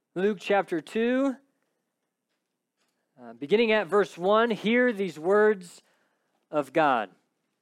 Luke chapter 2, beginning at verse 1, hear these words of God.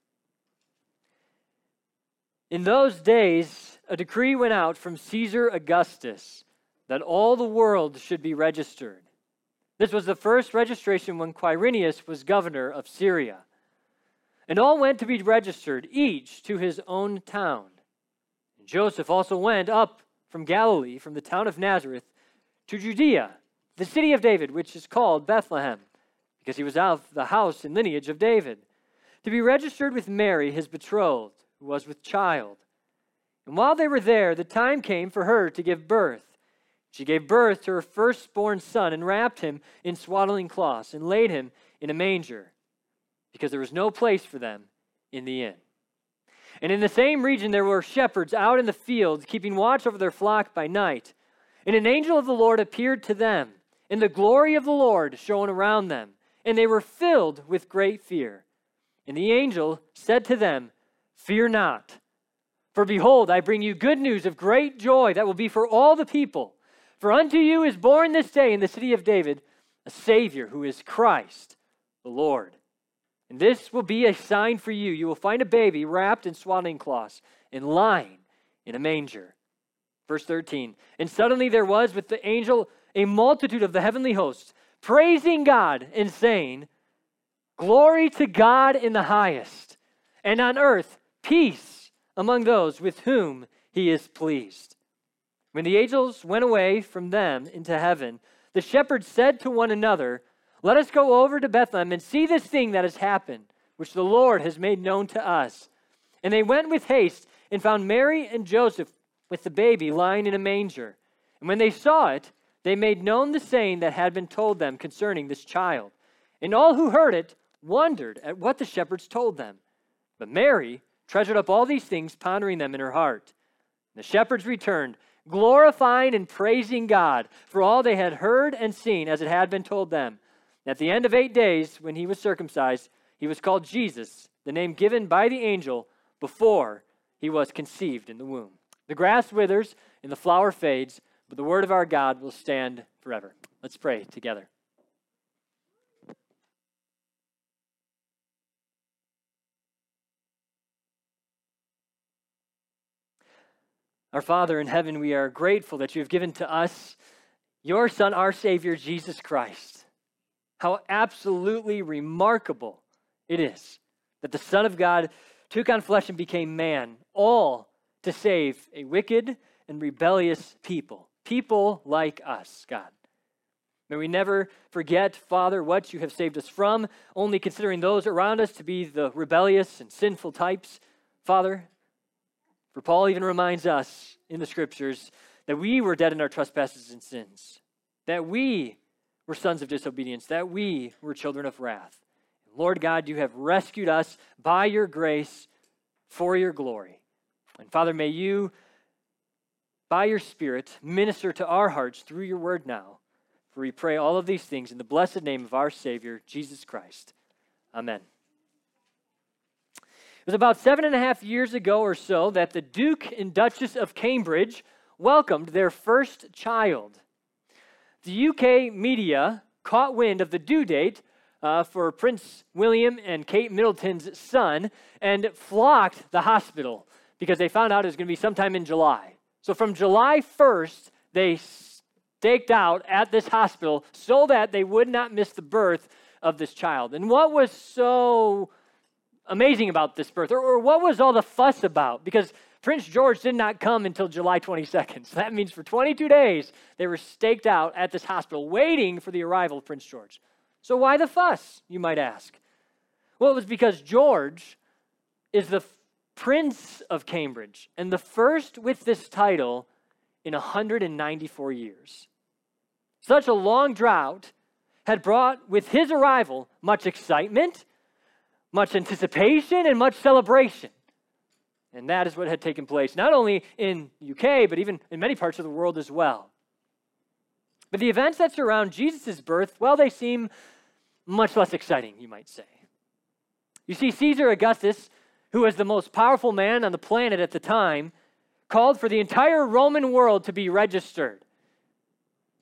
In those days, a decree went out from Caesar Augustus that all the world should be registered. This was the first registration when Quirinius was governor of Syria. And all went to be registered, each to his own town. And Joseph also went up from Galilee, from the town of Nazareth, to Judea, the city of David, which is called Bethlehem, because he was of the house and lineage of David, to be registered with Mary, his betrothed, who was with child. And while they were there, the time came for her to give birth. She gave birth to her firstborn son and wrapped him in swaddling cloths and laid him in a manger, because there was no place for them in the inn. And in the same region there were shepherds out in the fields, keeping watch over their flock by night. And an angel of the Lord appeared to them, and the glory of the Lord shone around them, and they were filled with great fear. And the angel said to them, "Fear not, for behold, I bring you good news of great joy that will be for all the people. For unto you is born this day in the city of David a Savior, who is Christ the Lord. And this will be a sign for you. You will find a baby wrapped in swaddling cloths and lying in a manger." Verse 13, and suddenly there was with the angel a multitude of the heavenly hosts, praising God and saying, "Glory to God in the highest, and on earth peace among those with whom he is pleased." When the angels went away from them into heaven, the shepherds said to one another, "Let us go over to Bethlehem and see this thing that has happened, which the Lord has made known to us." And they went with haste and found Mary and Joseph with the baby lying in a manger. And when they saw it, they made known the saying that had been told them concerning this child. And all who heard it wondered at what the shepherds told them. But Mary treasured up all these things, pondering them in her heart. And the shepherds returned, glorifying and praising God for all they had heard and seen as it had been told them. At the end of 8 days, when he was circumcised, he was called Jesus, the name given by the angel before he was conceived in the womb. The grass withers and the flower fades, but the word of our God will stand forever. Let's pray together. Our Father in heaven, we are grateful that you have given to us your Son, our Savior, Jesus Christ. How absolutely remarkable it is that the Son of God took on flesh and became man, all to save a wicked and rebellious people like us, God. May we never forget, Father, what you have saved us from, only considering those around us to be the rebellious and sinful types. Father, for Paul even reminds us in the Scriptures that we were dead in our trespasses and sins, that we were sons of disobedience, that we were children of wrath. Lord God, you have rescued us by your grace for your glory. And Father, may you, by your Spirit, minister to our hearts through your word now. For we pray all of these things in the blessed name of our Savior, Jesus Christ. Amen. It was about 7.5 years ago or so that the Duke and Duchess of Cambridge welcomed their first child. The UK media caught wind of the due date for Prince William and Kate Middleton's son and flocked the hospital because they found out it was going to be sometime in July. So from July 1st, they staked out at this hospital so that they would not miss the birth of this child. And what was so amazing about this birth, or what was all the fuss about? Because Prince George did not come until July 22nd. So that means for 22 days, they were staked out at this hospital waiting for the arrival of Prince George. So why the fuss, you might ask? Well, it was because George is the Prince of Cambridge and the first with this title in 194 years. Such a long drought had brought with his arrival much excitement, much anticipation, and much celebration. And that is what had taken place, not only in UK, but even in many parts of the world as well. But the events that surround Jesus' birth, well, they seem much less exciting, you might say. You see, Caesar Augustus, who was the most powerful man on the planet at the time, called for the entire Roman world to be registered.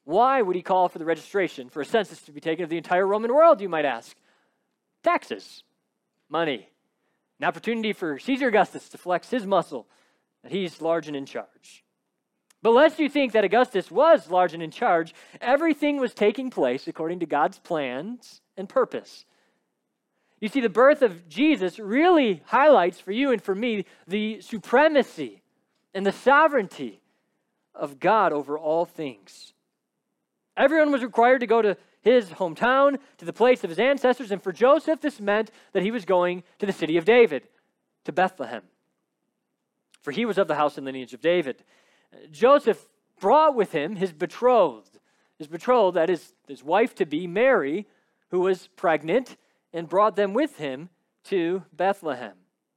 Why would he call for the registration for a census to be taken of the entire Roman world, you might ask? Taxes, money, an opportunity for Caesar Augustus to flex his muscle, that he's large and in charge. But lest you think that Augustus was large and in charge, everything was taking place according to God's plans and purpose. You see, the birth of Jesus really highlights for you and for me the supremacy and the sovereignty of God over all things. Everyone was required to go to his hometown, to the place of his ancestors, and for Joseph, this meant that he was going to the city of David, to Bethlehem, for he was of the house and lineage of David. Joseph brought with him his betrothed, that is, his wife-to-be, Mary, who was pregnant, and brought them with him to Bethlehem.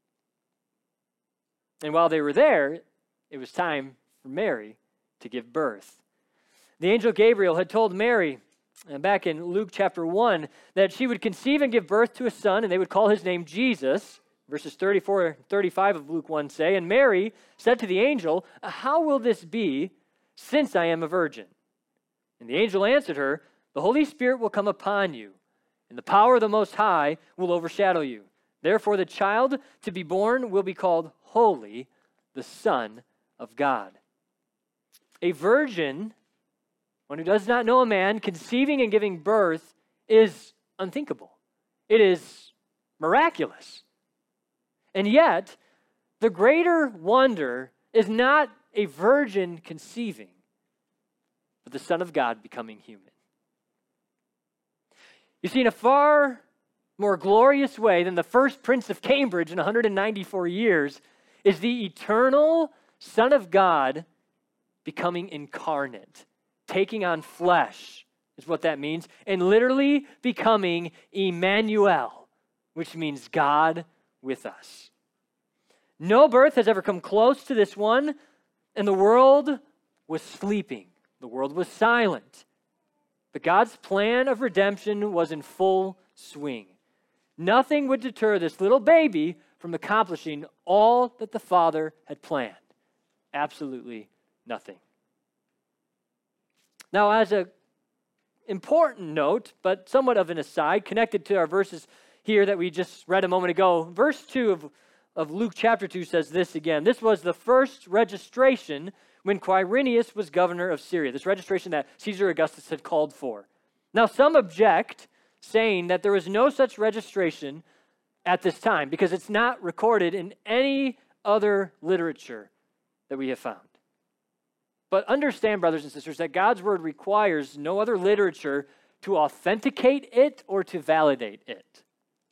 And while they were there, it was time for Mary to give birth. The angel Gabriel had told Mary, back in Luke chapter 1, that she would conceive and give birth to a son, and they would call his name Jesus. Verses 34 and 35 of Luke 1 say, and Mary said to the angel, how will this be, since I am a virgin? And the angel answered her, the Holy Spirit will come upon you, and the power of the Most High will overshadow you. Therefore the child to be born will be called Holy, the Son of God. A virgin, one who does not know a man, conceiving and giving birth is unthinkable. It is miraculous. And yet, the greater wonder is not a virgin conceiving, but the Son of God becoming human. You see, in a far more glorious way than the first Prince of Cambridge in 194 years is the eternal Son of God becoming incarnate, taking on flesh is what that means, and literally becoming Emmanuel, which means God with us. No birth has ever come close to this one, and the world was sleeping. The world was silent. But God's plan of redemption was in full swing. Nothing would deter this little baby from accomplishing all that the Father had planned. Absolutely nothing. Now, as an important note, but somewhat of an aside, connected to our verses here that we just read a moment ago, verse 2 of Luke chapter 2 says this again. This was the first registration when Quirinius was governor of Syria, this registration that Caesar Augustus had called for. Now, some object, saying that there was no such registration at this time because it's not recorded in any other literature that we have found. But understand, brothers and sisters, that God's word requires no other literature to authenticate it or to validate it.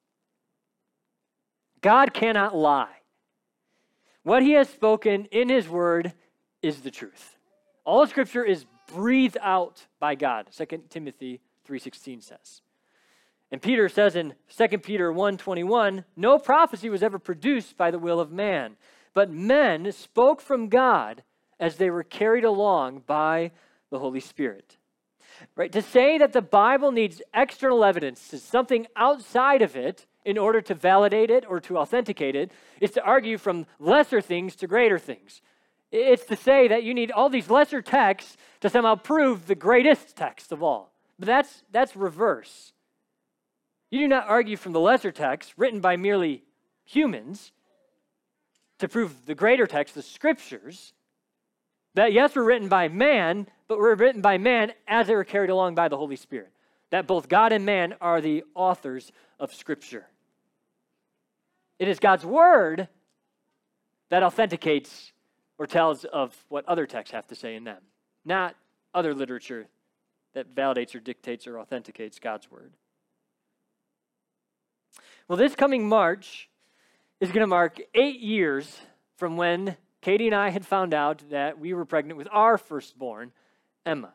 God cannot lie. What he has spoken in his word is the truth. All of Scripture is breathed out by God, 2 Timothy 3:16 says. And Peter says in 2 Peter 1:21, no prophecy was ever produced by the will of man, but men spoke from God as they were carried along by the Holy Spirit. Right? To say that the Bible needs external evidence is something outside of it in order to validate it or to authenticate it is to argue from lesser things to greater things. It's to say that you need all these lesser texts to somehow prove the greatest text of all. But that's reverse. You do not argue from the lesser text written by merely humans to prove the greater text, the Scriptures, that yes, were written by man, but were written by man as they were carried along by the Holy Spirit. That both God and man are the authors of Scripture. It is God's word that authenticates or tells of what other texts have to say in them, not other literature that validates or dictates or authenticates God's word. Well, this coming March is going to mark 8 years from when Katie and I had found out that we were pregnant with our firstborn, Emma.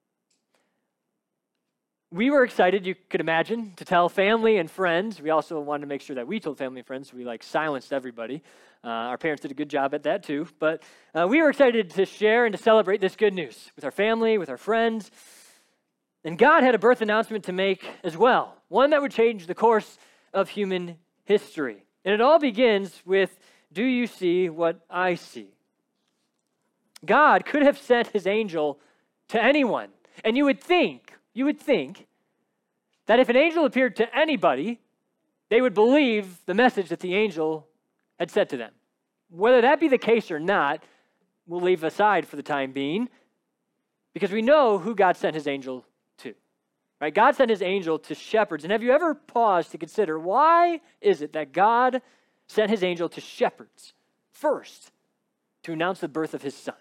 We were excited, you could imagine, to tell family and friends. We also wanted to make sure that we told family and friends, so we silenced everybody. Our parents did a good job at that too. But we were excited to share and to celebrate this good news with our family, with our friends. And God had a birth announcement to make as well, one that would change the course of human history. And it all begins with, do you see what I see? God could have sent his angel to anyone. And you would think that if an angel appeared to anybody, they would believe the message that the angel had said to them. Whether that be the case or not, we'll leave aside for the time being, because we know who God sent his angel to. Right? God sent his angel to shepherds. And have you ever paused to consider, why is it that God sent his angel to shepherds first to announce the birth of his son?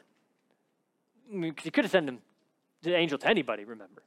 Because he could have sent the angel to anybody, remember.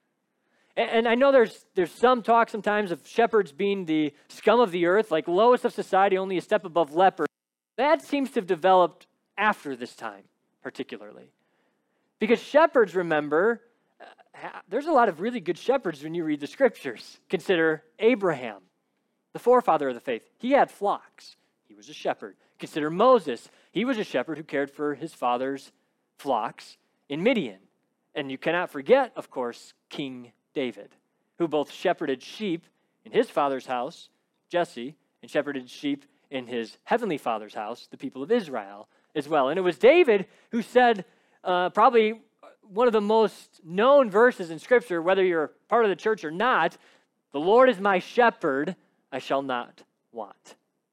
And I know there's some talk sometimes of shepherds being the scum of the earth, like lowest of society, only a step above lepers. That seems to have developed after this time, particularly. Because shepherds, remember, there's a lot of really good shepherds when you read the scriptures. Consider Abraham, the forefather of the faith. He had flocks. He was a shepherd. Consider Moses. He was a shepherd who cared for his father's flocks in Midian. And you cannot forget, of course, King David, who both shepherded sheep in his father's house, Jesse, and shepherded sheep in his heavenly father's house, the people of Israel, as well. And it was David who said probably one of the most known verses in Scripture, whether you're part of the church or not, the Lord is my shepherd, I shall not want.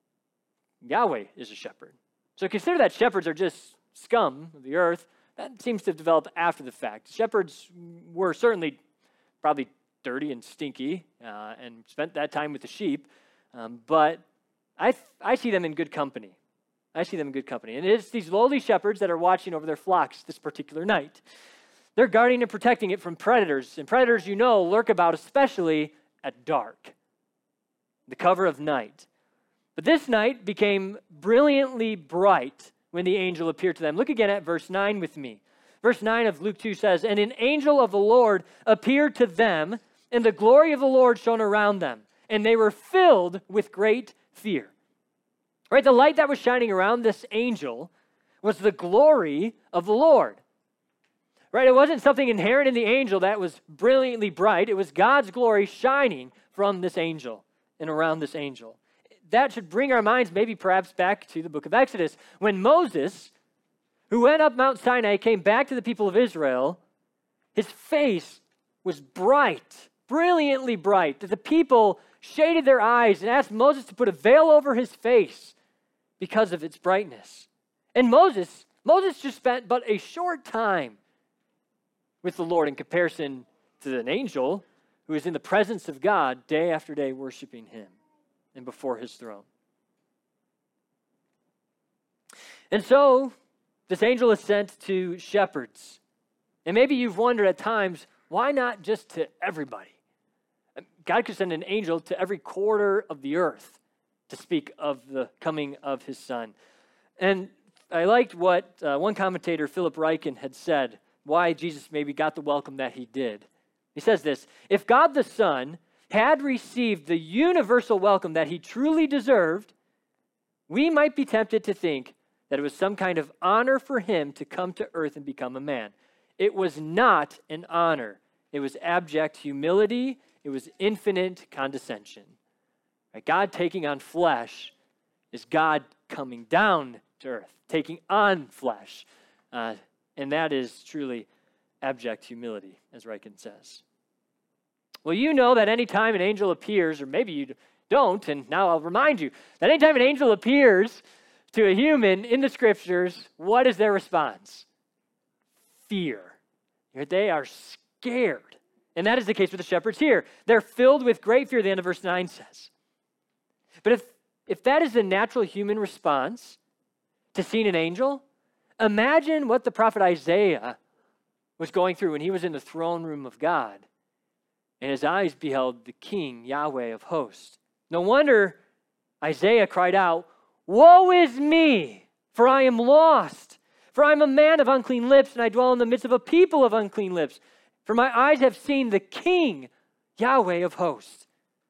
Yahweh is a shepherd. So consider that shepherds are just scum of the earth. That seems to have developed after the fact. Shepherds were certainly probably dirty and stinky and spent that time with the sheep, but I see them in good company. I see them in good company. And it's these lowly shepherds that are watching over their flocks this particular night. They're guarding and protecting it from predators. And predators, lurk about, especially at dark, the cover of night. But this night became brilliantly bright when the angel appeared to them. Look again at verse 9 with me. Verse 9 of Luke 2 says, "And an angel of the Lord appeared to them, and the glory of the Lord shone around them, and they were filled with great fear." Right, the light that was shining around this angel was the glory of the Lord. Right, it wasn't something inherent in the angel that was brilliantly bright. It was God's glory shining from this angel and around this angel. That should bring our minds maybe perhaps back to the book of Exodus, when Moses, who went up Mount Sinai, came back to the people of Israel. His face was bright, brilliantly bright, that the people shaded their eyes and asked Moses to put a veil over his face because of its brightness. And Moses just spent but a short time with the Lord in comparison to an angel who is in the presence of God day after day worshiping him and before his throne. And so this angel is sent to shepherds. And maybe you've wondered at times, why not just to everybody? God could send an angel to every quarter of the earth to speak of the coming of his son. And I liked what one commentator, Philip Ryken, had said, why Jesus maybe got the welcome that he did. He says this: if God the Son had received the universal welcome that he truly deserved, we might be tempted to think that it was some kind of honor for him to come to earth and become a man. It was not an honor. It was abject humility. It was infinite condescension. Right? God taking on flesh is God coming down to earth, taking on flesh. And that is truly abject humility, as Ryken says. Well, you know that anytime an angel appears, or maybe you don't, and now I'll remind you, that anytime an angel appears to a human in the scriptures, what is their response? Fear. They are scared. And that is the case with the shepherds here. They're filled with great fear, the end of verse 9 says. But if that is the natural human response to seeing an angel, imagine what the prophet Isaiah was going through when he was in the throne room of God, and his eyes beheld the King, Yahweh of hosts. No wonder Isaiah cried out, "Woe is me, for I am lost. For I am a man of unclean lips, and I dwell in the midst of a people of unclean lips. For my eyes have seen the King, Yahweh of hosts."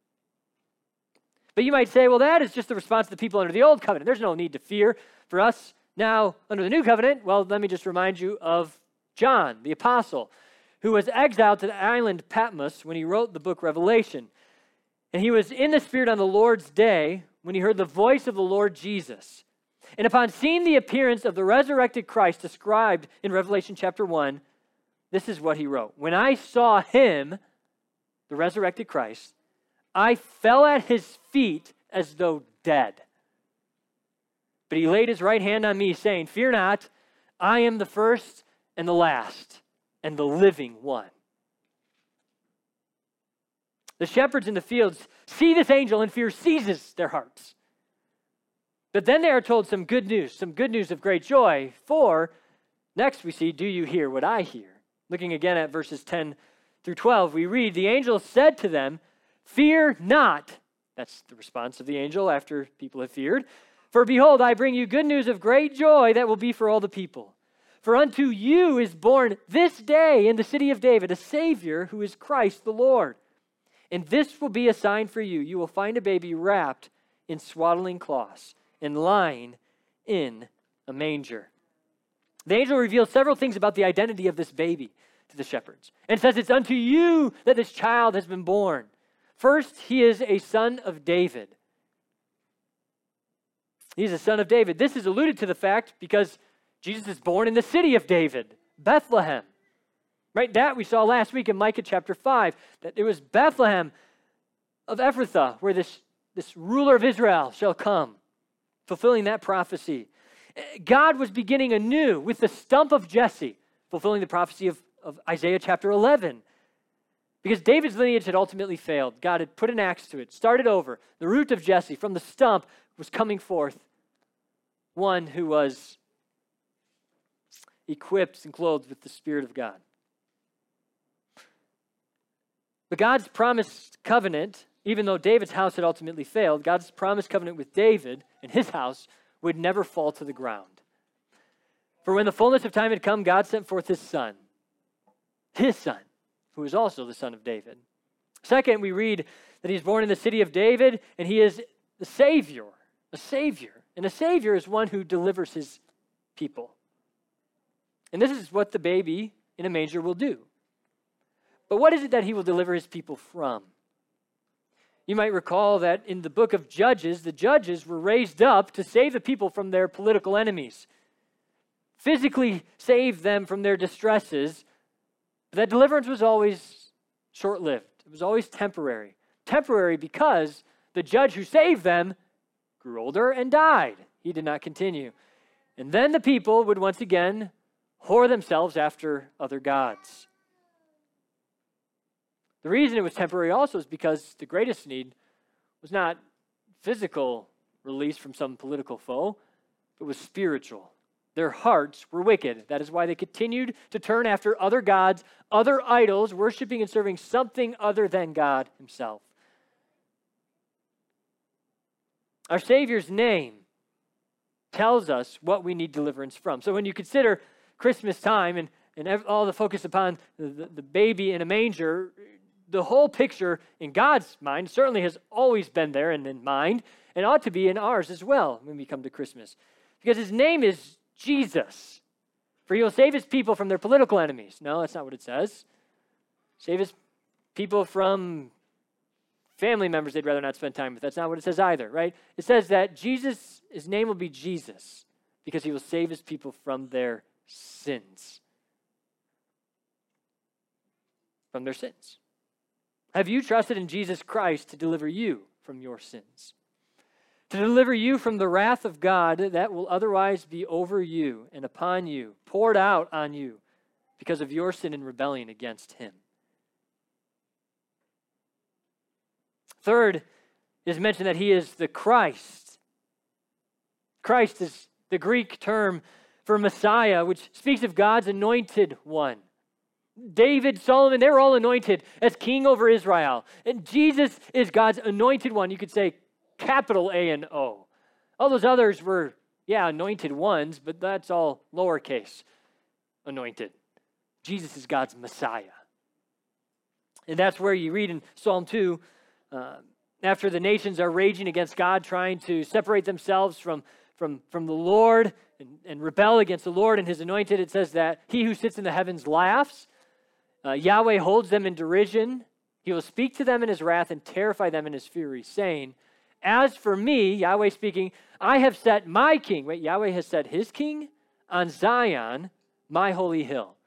But you might say, well, that is just the response of the people under the old covenant. There's no need to fear. For us now under the new covenant, well, let me just remind you of John, the apostle, who was exiled to the island Patmos when he wrote the book Revelation. And he was in the Spirit on the Lord's day when he heard the voice of the Lord Jesus. And upon seeing the appearance of the resurrected Christ described in Revelation chapter 1, this is what he wrote. When I saw him, the resurrected Christ, I fell at his feet as though dead. But he laid his right hand on me, saying, fear not, I am the first and the last and the living one. The shepherds in the fields see this angel and fear seizes their hearts. But then they are told some good news of great joy. For next we see, do you hear what I hear? Looking again at verses 10 through 12, we read, the angel said to them, fear not. That's the response of the angel after people have feared. For behold, I bring you good news of great joy that will be for all the people. For unto you is born this day in the city of David a Savior who is Christ the Lord. And this will be a sign for you. You will find a baby wrapped in swaddling cloths and lying in a manger. The angel reveals several things about the identity of this baby to the shepherds. And says it's unto you that this child has been born. First, he is a son of David. He's a son of David. This is alluded to the fact because Jesus is born in the city of David, Bethlehem. Right? That we saw last week in Micah chapter 5, that it was Bethlehem of Ephrathah where this ruler of Israel shall come, fulfilling that prophecy. God was beginning anew with the stump of Jesse, fulfilling the prophecy of Isaiah chapter 11. Because David's lineage had ultimately failed. God had put an axe to it, started over. The root of Jesse from the stump was coming forth, one who was equipped and clothed with the Spirit of God. But God's promised covenant, even though David's house had ultimately failed, God's promised covenant with David and his house would never fall to the ground. For when the fullness of time had come, God sent forth his son, who is also the son of David. Second, we read that he's born in the city of David, and he is the Savior, a Savior. And a Savior is one who delivers his people. And this is what the baby in a manger will do. But what is it that he will deliver his people from? You might recall that in the book of Judges, the judges were raised up to save the people from their political enemies, physically save them from their distresses. But that deliverance was always short-lived. It was always temporary. Temporary because the judge who saved them grew older and died. He did not continue. And then the people would once again whore themselves after other gods. The reason it was temporary also is because the greatest need was not physical release from some political foe, but was spiritual. Their hearts were wicked. That is why they continued to turn after other gods, other idols, worshiping and serving something other than God himself. Our Savior's name tells us what we need deliverance from. So when you consider Christmas time and all the focus upon the baby in a manger, the whole picture in God's mind certainly has always been there and in mind, and ought to be in ours as well when we come to Christmas. Because his name is Jesus. For he will save his people from their political enemies. No, that's not what it says. Save his people from family members they'd rather not spend time with. That's not what it says either, right? It says that Jesus, his name will be Jesus because he will save his people from their sins. From their sins. Have you trusted in Jesus Christ to deliver you from your sins? To deliver you from the wrath of God that will otherwise be over you and upon you, poured out on you because of your sin and rebellion against him. Third, it is mentioned that he is the Christ. Christ is the Greek term for Messiah, which speaks of God's anointed one. David, Solomon, they were all anointed as king over Israel. And Jesus is God's anointed one. You could say capital A and O. All those others were, anointed ones, but that's all lowercase anointed. Jesus is God's Messiah. And that's where you read in Psalm 2, after the nations are raging against God, trying to separate themselves from the Lord and rebel against the Lord and his anointed, it says that he who sits in the heavens laughs. Yahweh holds them in derision. He will speak to them in his wrath and terrify them in his fury, saying, as for me, Yahweh speaking, I have set my king, Yahweh has set his king on Zion, my holy hill.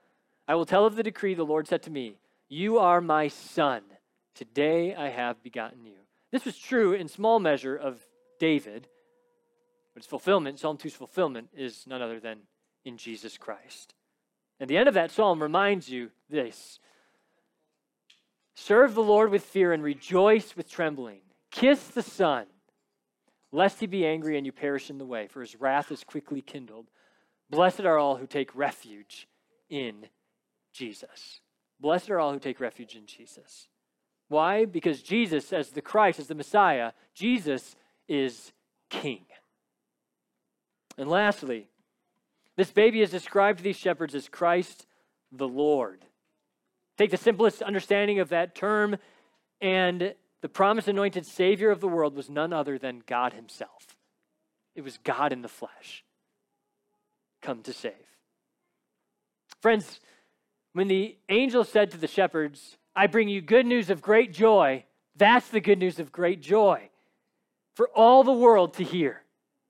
I will tell of the decree the Lord said to me, you are my son. Today I have begotten you. This was true in small measure of David, but its fulfillment, Psalm 2's fulfillment, is none other than in Jesus Christ. And the end of that psalm reminds you this. Serve the Lord with fear and rejoice with trembling. Kiss the Son, lest he be angry and you perish in the way, for his wrath is quickly kindled. Blessed are all who take refuge in Jesus. Blessed are all who take refuge in Jesus. Why? Because Jesus, as the Christ, as the Messiah, Jesus is King. And lastly, this baby is described to these shepherds as Christ the Lord. Take the simplest understanding of that term, and the promised anointed Savior of the world was none other than God himself. It was God in the flesh, come to save. Friends, when the angel said to the shepherds, I bring you good news of great joy, that's the good news of great joy for all the world to hear.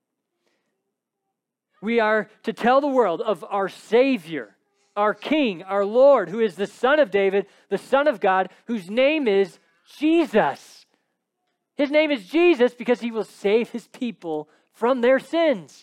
We are to tell the world of our Savior, our King, our Lord, who is the Son of David, the Son of God, whose name is Jesus. His name is Jesus because he will save his people from their sins.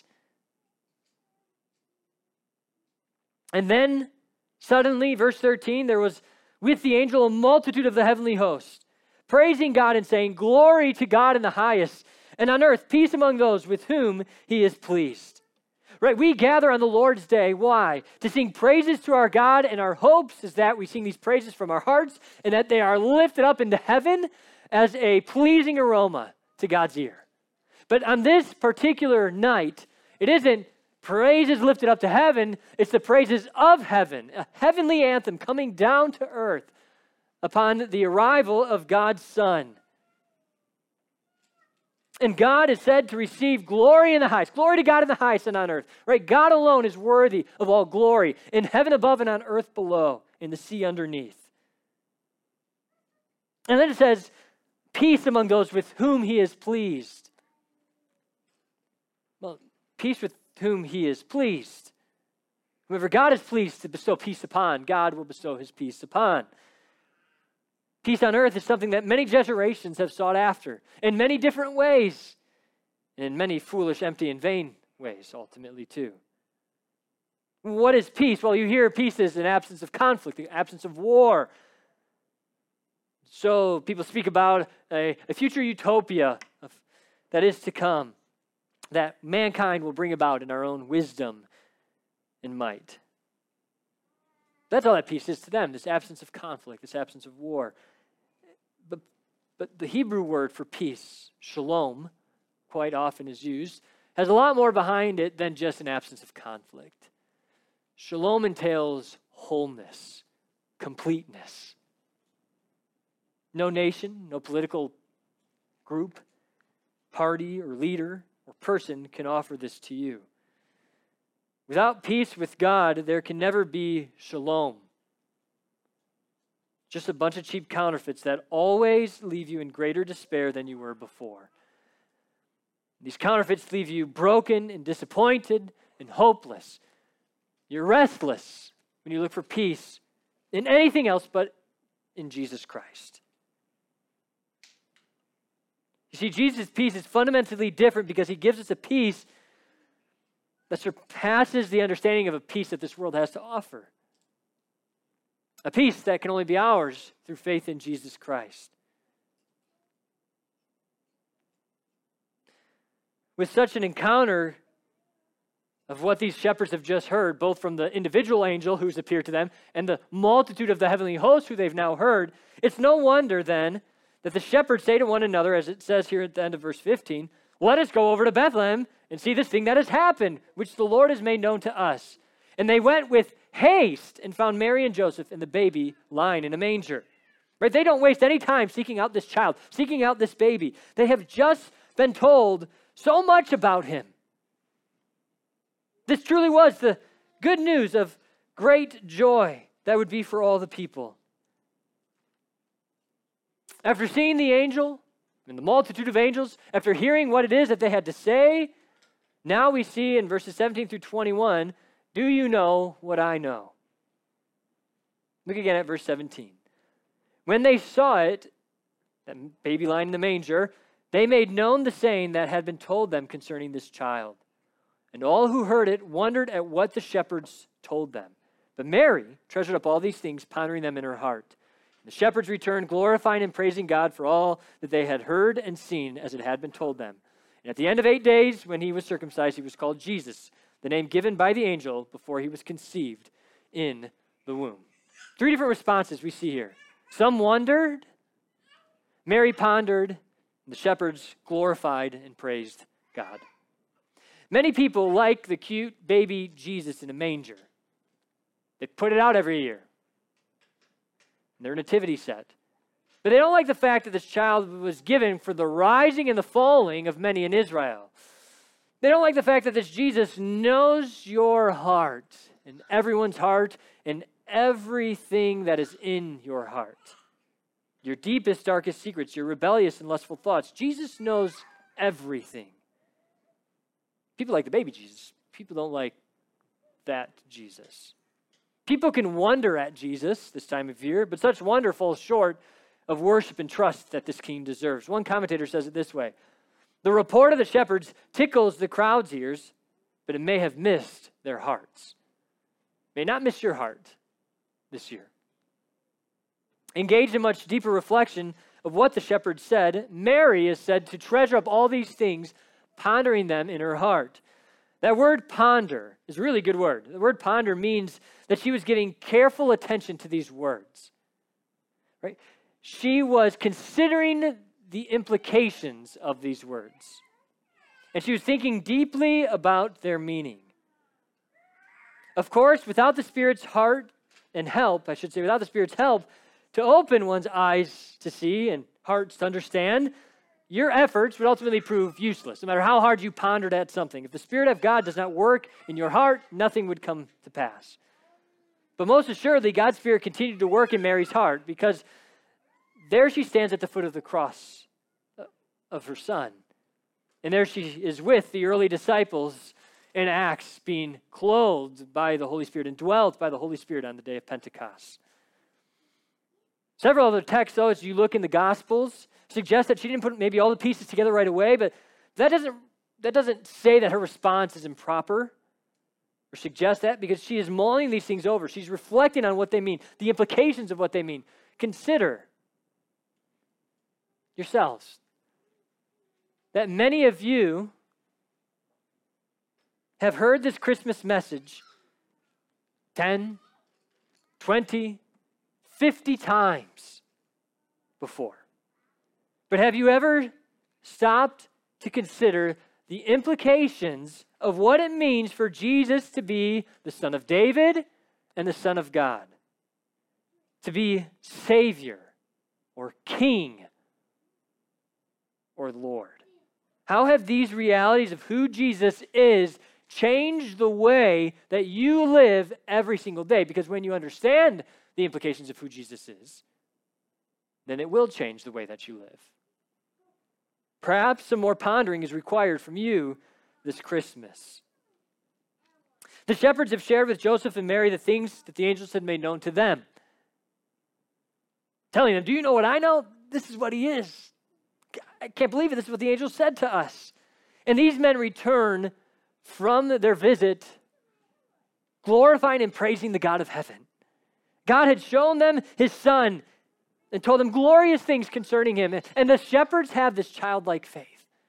And then, suddenly, verse 13, there was with the angel a multitude of the heavenly host, praising God and saying, glory to God in the highest, and on earth peace among those with whom he is pleased. Right, we gather on the Lord's day. Why? To sing praises to our God, and our hopes is that we sing these praises from our hearts and that they are lifted up into heaven as a pleasing aroma to God's ear. But on this particular night, it isn't praises lifted up to heaven, it's the praises of heaven, a heavenly anthem coming down to earth upon the arrival of God's Son. And God is said to receive glory in the highest. Glory to God in the highest and on earth. Right? God alone is worthy of all glory in heaven above and on earth below, in the sea underneath. And then it says, peace among those with whom he is pleased. Well, peace with whom he is pleased. Whoever God is pleased to bestow peace upon, God will bestow his peace upon. Peace on earth is something that many generations have sought after in many different ways, and in many foolish, empty, and vain ways, ultimately, too. What is peace? Well, you hear peace is an absence of conflict, the absence of war. So people speak about a future utopia that is to come, that mankind will bring about in our own wisdom and might. That's all that peace is to them, this absence of conflict, this absence of war. But the Hebrew word for peace, shalom, quite often is used, has a lot more behind it than just an absence of conflict. Shalom entails wholeness, completeness. No nation, no political group, party, or leader, or person can offer this to you. Without peace with God, there can never be shalom. Just a bunch of cheap counterfeits that always leave you in greater despair than you were before. These counterfeits leave you broken and disappointed and hopeless. You're restless when you look for peace in anything else but in Jesus Christ. You see, Jesus' peace is fundamentally different because he gives us a peace that surpasses the understanding of a peace that this world has to offer. A peace that can only be ours through faith in Jesus Christ. With such an encounter of what these shepherds have just heard, both from the individual angel who's appeared to them and the multitude of the heavenly hosts who they've now heard, it's no wonder then that the shepherds say to one another, as it says here at the end of verse 15, let us go over to Bethlehem and see this thing that has happened, which the Lord has made known to us. And they went with haste and found Mary and Joseph and the baby lying in a manger. Right? They don't waste any time seeking out this child, seeking out this baby. They have just been told so much about him. This truly was the good news of great joy that would be for all the people. After seeing the angel and the multitude of angels, after hearing what it is that they had to say, now we see in verses 17 through 21, do you know what I know? Look again at verse 17. When they saw it, that baby lying in the manger, they made known the saying that had been told them concerning this child. And all who heard it wondered at what the shepherds told them. But Mary treasured up all these things, pondering them in her heart. The shepherds returned, glorifying and praising God for all that they had heard and seen as it had been told them. And at the end of 8 days, when he was circumcised, he was called Jesus, the name given by the angel before he was conceived in the womb. 3 different responses we see here. Some wondered, Mary pondered, and the shepherds glorified and praised God. Many people like the cute baby Jesus in a manger. They put it out every year in their nativity set. But they don't like the fact that this child was given for the rising and the falling of many in Israel. They don't like the fact that this Jesus knows your heart and everyone's heart and everything that is in your heart. Your deepest, darkest secrets, your rebellious and lustful thoughts. Jesus knows everything. People like the baby Jesus. People don't like that Jesus. People can wonder at Jesus this time of year, but such wonder falls short of worship and trust that this king deserves. One commentator says it this way: the report of the shepherds tickles the crowd's ears, but it may have missed their hearts. May not miss your heart this year. Engaged in much deeper reflection of what the shepherds said, Mary is said to treasure up all these things, pondering them in her heart. That word ponder is a really good word. The word ponder means that she was giving careful attention to these words. Right? She was considering the implications of these words. And she was thinking deeply about their meaning. Of course, without the Spirit's heart and help, without the Spirit's help to open one's eyes to see and hearts to understand, your efforts would ultimately prove useless, no matter how hard you pondered at something. If the Spirit of God does not work in your heart, nothing would come to pass. But most assuredly, God's Spirit continued to work in Mary's heart, because there she stands at the foot of the cross of her Son. And there she is with the early disciples in Acts, being clothed by the Holy Spirit and dwelt by the Holy Spirit on the day of Pentecost. Several other texts, though, as you look in the Gospels, suggest that she didn't put maybe all the pieces together right away, but that doesn't say that her response is improper or suggest that, because she is mulling these things over. She's reflecting on what they mean, the implications of what they mean. Consider yourselves that many of you have heard this Christmas message 10, 20, 50 times before. But have you ever stopped to consider the implications of what it means for Jesus to be the Son of David and the Son of God? To be Savior or King or Lord? How have these realities of who Jesus is changed the way that you live every single day? Because when you understand the implications of who Jesus is, then it will change the way that you live. Perhaps some more pondering is required from you this Christmas. The shepherds have shared with Joseph and Mary the things that the angels had made known to them, telling them, do you know what I know? This is what he is. I can't believe it. This is what the angel said to us. And these men return from their visit glorifying and praising the God of heaven. God had shown them his Son and told them glorious things concerning him. And the shepherds have this childlike faith.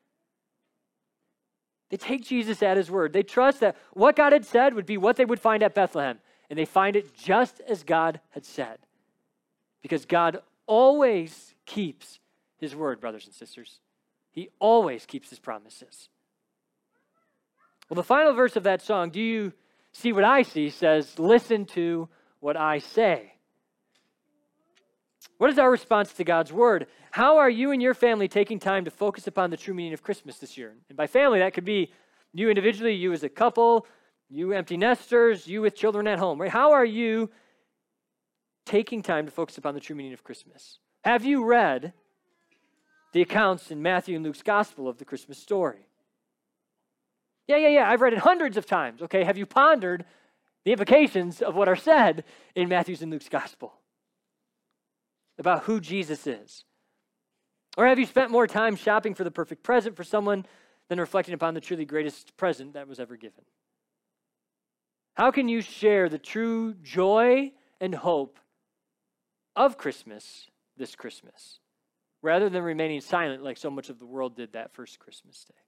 They take Jesus at his word. They trust that what God had said would be what they would find at Bethlehem. And they find it just as God had said. Because God always keeps his word, brothers and sisters. He always keeps his promises. Well, the final verse of that song, do you see what I see, says, listen to what I say. What is our response to God's word? How are you and your family taking time to focus upon the true meaning of Christmas this year? And by family, that could be you individually, you as a couple, you empty nesters, you with children at home, right? How are you taking time to focus upon the true meaning of Christmas? Have you read the accounts in Matthew and Luke's gospel of the Christmas story? Yeah, I've read it hundreds of times. Okay, have you pondered the the implications of what are said in Matthew's and Luke's gospel about who Jesus is? Or have you spent more time shopping for the perfect present for someone than reflecting upon the truly greatest present that was ever given? How can you share the true joy and hope of Christmas this Christmas, rather than remaining silent like so much of the world did that first Christmas day?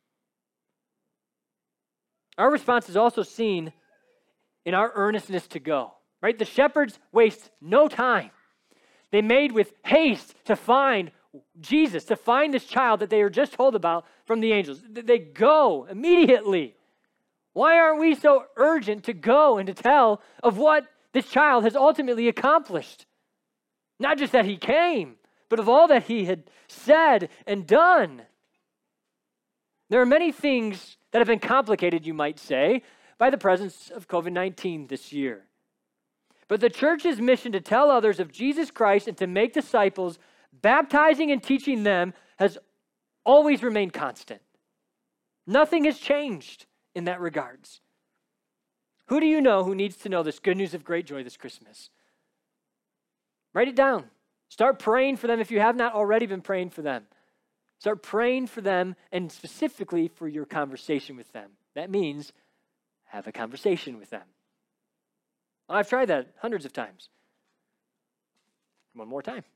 Our response is also seen in our earnestness to go, right? The shepherds waste no time. They made with haste to find Jesus, to find this child that they were just told about from the angels. They go immediately. Why aren't we so urgent to go and to tell of what this child has ultimately accomplished? Not just that he came, but of all that he had said and done. There are many things that have been complicated, you might say, by the presence of COVID-19 this year. But the church's mission to tell others of Jesus Christ and to make disciples, baptizing and teaching them, has always remained constant. Nothing has changed in that regards. Who do you know who needs to know this good news of great joy this Christmas? Write it down. Start praying for them if you have not already been praying for them. Start praying for them and specifically for your conversation with them. That means have a conversation with them. I've tried that hundreds of times. One more time.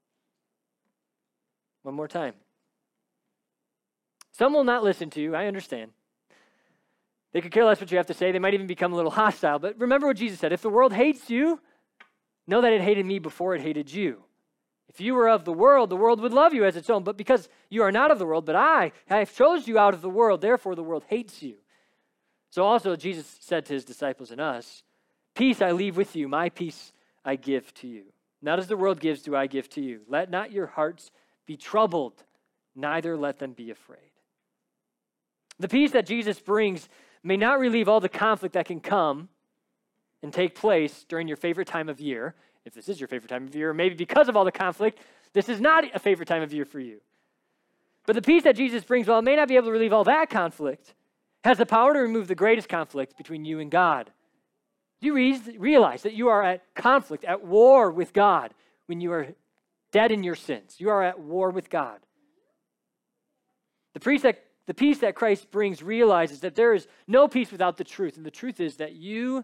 One more time. Some will not listen to you, I understand. They could care less what you have to say. They might even become a little hostile. But remember what Jesus said. If the world hates you, know that it hated me before it hated you. If you were of the world would love you as its own. But because you are not of the world, but I have chose you out of the world, therefore the world hates you. So also Jesus said to his disciples and us, peace I leave with you, my peace I give to you. Not as the world gives do I give to you. Let not your hearts be troubled, neither let them be afraid. The peace that Jesus brings may not relieve all the conflict that can come and take place during your favorite time of year. If this is your favorite time of year, or maybe because of all the conflict, this is not a favorite time of year for you. But the peace that Jesus brings, while it may not be able to relieve all that conflict, has the power to remove the greatest conflict between you and God. Do you realize that you are at conflict, at war with God when you are dead in your sins? You are at war with God. The peace that Christ brings realizes that there is no peace without the truth. And the truth is that you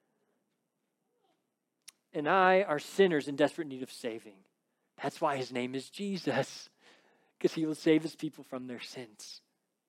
and I are sinners in desperate need of saving. That's why his name is Jesus, because he will save his people from their sins.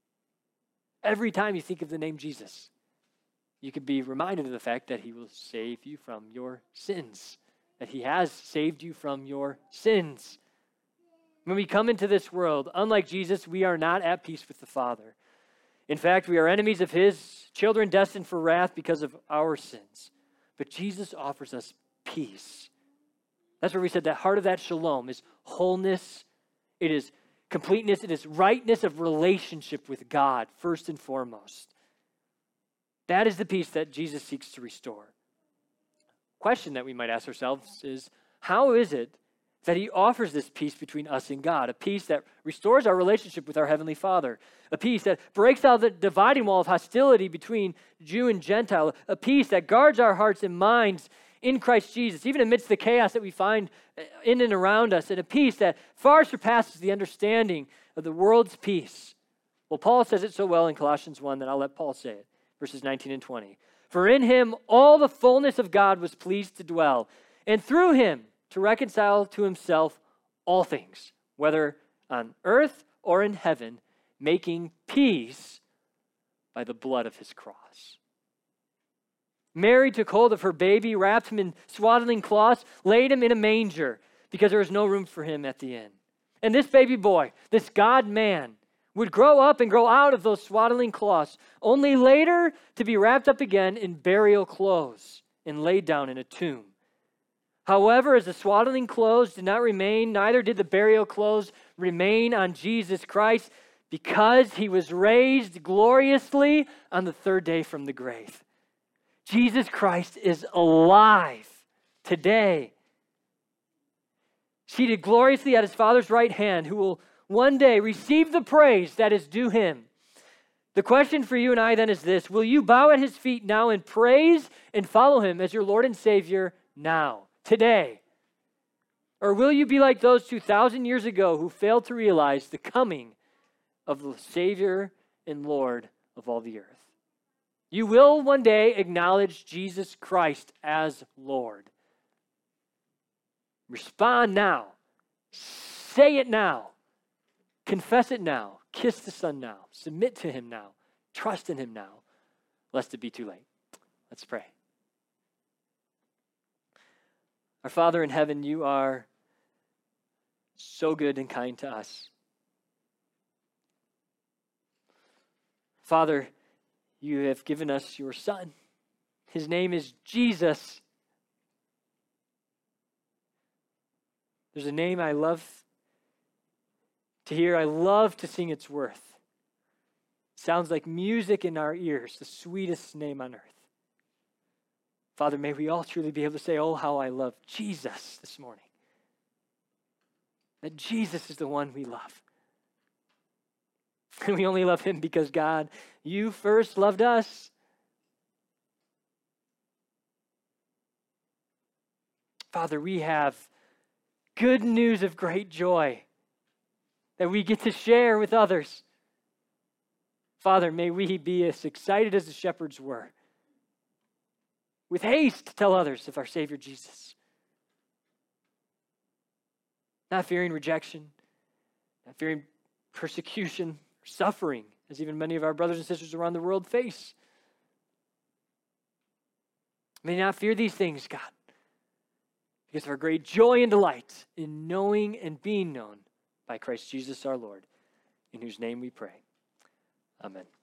Every time you think of the name Jesus, you can be reminded of the fact that he will save you from your sins, that he has saved you from your sins. When we come into this world, unlike Jesus, we are not at peace with the Father. In fact, we are enemies of his, children destined for wrath because of our sins. But Jesus offers us peace. That's where we said that heart of that shalom is wholeness, it is completeness, it is rightness of relationship with God, first and foremost. That is the peace that Jesus seeks to restore. Question that we might ask ourselves is, how is it that he offers this peace between us and God, a peace that restores our relationship with our Heavenly Father, a peace that breaks out the dividing wall of hostility between Jew and Gentile, a peace that guards our hearts and minds in Christ Jesus, even amidst the chaos that we find in and around us, and a peace that far surpasses the understanding of the world's peace. Well, Paul says it so well in Colossians 1 that I'll let Paul say it, verses 19 and 20. For in him all the fullness of God was pleased to dwell, and through him to reconcile to himself all things, whether on earth or in heaven, making peace by the blood of his cross. Mary took hold of her baby, wrapped him in swaddling cloths, laid him in a manger because there was no room for him at the inn. And this baby boy, this God-man, would grow up and grow out of those swaddling cloths, only later to be wrapped up again in burial clothes and laid down in a tomb. However, as the swaddling clothes did not remain, neither did the burial clothes remain on Jesus Christ, because he was raised gloriously on the third day from the grave. Jesus Christ is alive today, seated gloriously at his Father's right hand, who will one day receive the praise that is due him. The question for you and I then is this: will you bow at his feet now in praise and follow him as your Lord and Savior now, today? Or will you be like those 2,000 years ago who failed to realize the coming of the Savior and Lord of all the earth? You will one day acknowledge Jesus Christ as Lord. Respond now. Say it now. Confess it now. Kiss the Son now. Submit to him now. Trust in him now, lest it be too late. Let's pray. Our Father in heaven, you are so good and kind to us. Father, you have given us your Son. His name is Jesus. There's a name I love to hear. I love to sing its worth. Sounds like music in our ears, the sweetest name on earth. Father, may we all truly be able to say, oh, how I love Jesus this morning. That Jesus is the one we love. And we only love him because, God, you first loved us. Father, we have good news of great joy that we get to share with others. Father, may we be as excited as the shepherds were, with haste to tell others of our Savior Jesus. Not fearing rejection, not fearing persecution, suffering, as even many of our brothers and sisters around the world face. May not fear these things, God, because of our great joy and delight in knowing and being known by Christ Jesus our Lord, in whose name we pray. Amen.